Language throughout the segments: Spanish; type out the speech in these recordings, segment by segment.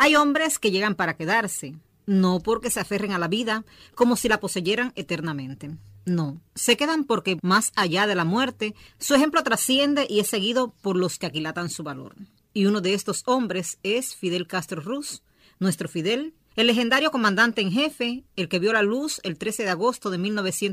Hay hombres que llegan para quedarse, no porque se aferren a la vida como si la poseyeran eternamente. No, se quedan porque más allá de la muerte, su ejemplo trasciende y es seguido por los que aquilatan su valor. Y uno de estos hombres es Fidel Castro Ruz, nuestro Fidel, el legendario comandante en jefe, el que vio la luz el 13 de agosto de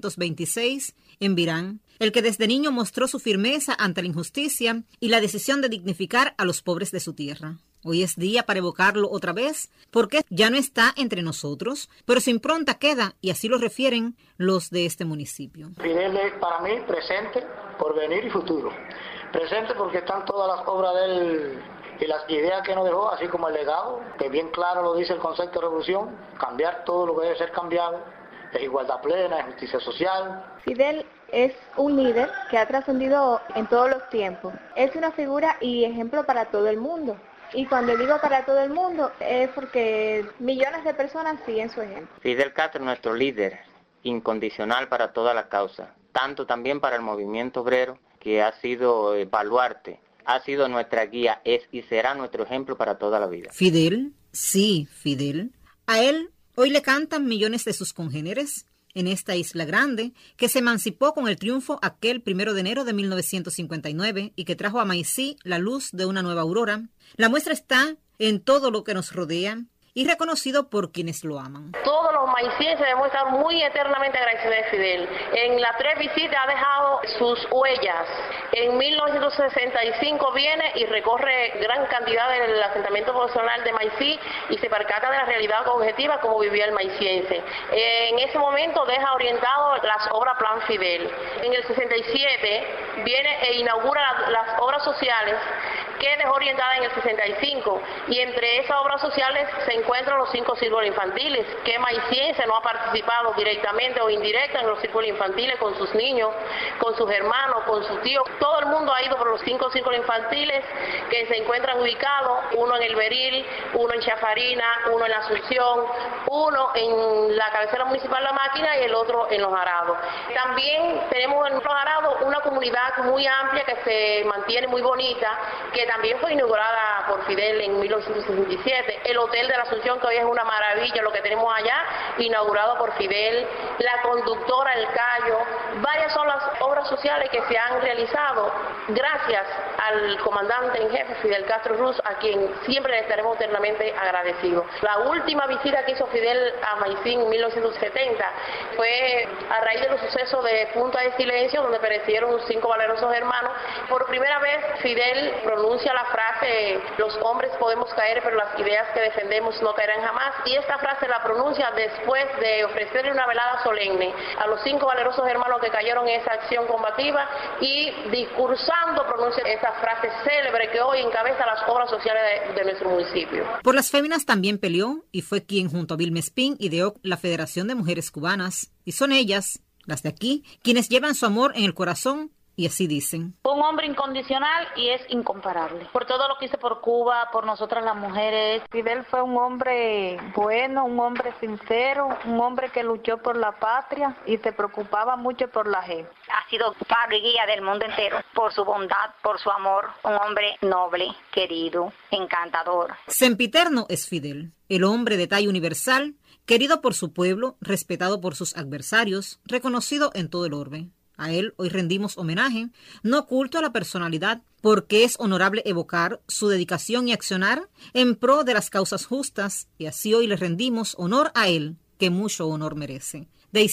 1926 en Virán, el que desde niño mostró su firmeza ante la injusticia y la decisión de dignificar a los pobres de su tierra. Hoy es día para evocarlo otra vez, porque ya no está entre nosotros, pero su impronta queda, y así lo refieren los de este municipio. Fidel es para mí presente, porvenir y futuro. Presente porque están todas las obras de él y las ideas que nos dejó, así como el legado, que bien claro lo dice el concepto de revolución, cambiar todo lo que debe ser cambiado, es igualdad plena, es justicia social. Fidel es un líder que ha trascendido en todos los tiempos. Es una figura y ejemplo para todo el mundo. Y cuando digo para todo el mundo es porque millones de personas siguen su ejemplo. Fidel Castro es nuestro líder incondicional para toda la causa, tanto también para el movimiento obrero, que ha sido baluarte, ha sido nuestra guía, es y será nuestro ejemplo para toda la vida. Fidel, sí, Fidel. A él hoy le cantan millones de sus congéneres en esta isla grande, que se emancipó con el triunfo aquel 1 de enero de 1959 y que trajo a Maicí la luz de una nueva aurora. La muestra está en todo lo que nos rodea y reconocido por quienes lo aman. Todos los maicienses debemos estar muy eternamente agradecidos de Fidel. En las 3 visitas ha dejado sus huellas. En 1965 viene y recorre gran cantidad del asentamiento poblacional de Maicí y se percata de la realidad objetiva como vivía el maiciense. En ese momento deja orientado las obras Plan Fidel. En el 67 viene e inaugura las obras sociales que dejó orientada en el 65, y entre esas obras sociales se encuentran los 5 círculos infantiles, que maiciense no ha participado directamente o indirecta en los círculos infantiles con sus niños, con sus hermanos, con sus tíos. Todo el mundo ha ido por los 5 círculos infantiles que se encuentran ubicados, uno en El Beril, uno en Chafarina, uno en La Asunción, uno en la cabecera municipal La Máquina y el otro en Los Arados. También tenemos en Los Arados una comunidad muy amplia que se mantiene muy bonita, que también fue inaugurada por Fidel en 1967. El Hotel de la Asunción, que hoy es una maravilla lo que tenemos allá, inaugurado por Fidel. La conductora El Cayo. Varias son las obras sociales que se han realizado gracias al comandante en jefe Fidel Castro Ruz, a quien siempre le estaremos eternamente agradecidos. La última visita que hizo Fidel a Maicí en 1970 fue a raíz de los sucesos de Punta de Silencio, donde perecieron 5 valerosos hermanos. Por primera vez Fidel pronuncia la frase: los hombres podemos caer, pero las ideas que defendemos no caerán jamás. Y esta frase la pronuncia después de ofrecerle una velada solemne a los 5 valerosos hermanos que cayeron en esa acción combativa, y discursando pronuncia esa frase célebre que hoy encabeza las obras sociales de nuestro municipio. Por las féminas también peleó y fue quien junto a Vilma Espín ideó la Federación de Mujeres Cubanas, y son ellas, las de aquí, quienes llevan su amor en el corazón. Y así dicen: un hombre incondicional y es incomparable. Por todo lo que hizo por Cuba, por nosotras las mujeres. Fidel fue un hombre bueno, un hombre sincero, un hombre que luchó por la patria y se preocupaba mucho por la gente. Ha sido faro y guía del mundo entero por su bondad, por su amor. Un hombre noble, querido, encantador. Sempiterno es Fidel, el hombre de talla universal, querido por su pueblo, respetado por sus adversarios, reconocido en todo el orbe. A él hoy rendimos homenaje, no oculto a la personalidad, porque es honorable evocar su dedicación y accionar en pro de las causas justas, y así hoy le rendimos honor a él, que mucho honor merece.